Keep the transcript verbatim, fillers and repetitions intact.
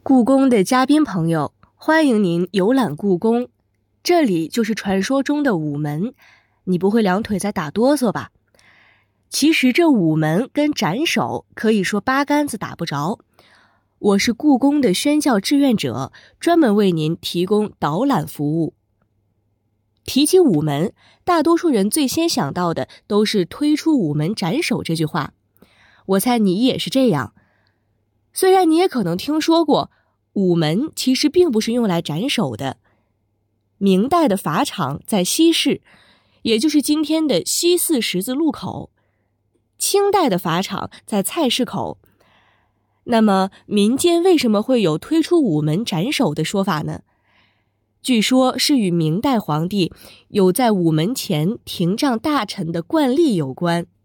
故宫的嘉宾朋友，欢迎您游览故宫，这里就是传说中的午门，你不会两腿在打哆嗦吧？其实这午门跟斩首可以说八竿子打不着。我是故宫的宣教志愿者，专门为您提供导览服务。提起午门，大多数人最先想到的都是推出午门斩首这句话，我猜你也是这样。虽然你也可能听说过，午门其实并不是用来斩首的。明代的法场在西市，也就是今天的西四十字路口。清代的法场在菜市口。那么民间为什么会有推出午门斩首的说法呢？据说是与明代皇帝有在午门前停仗大臣的惯例有关。